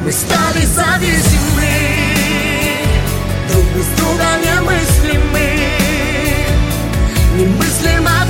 Мы стали зависимы, друг без друга немыслимы, немыслимо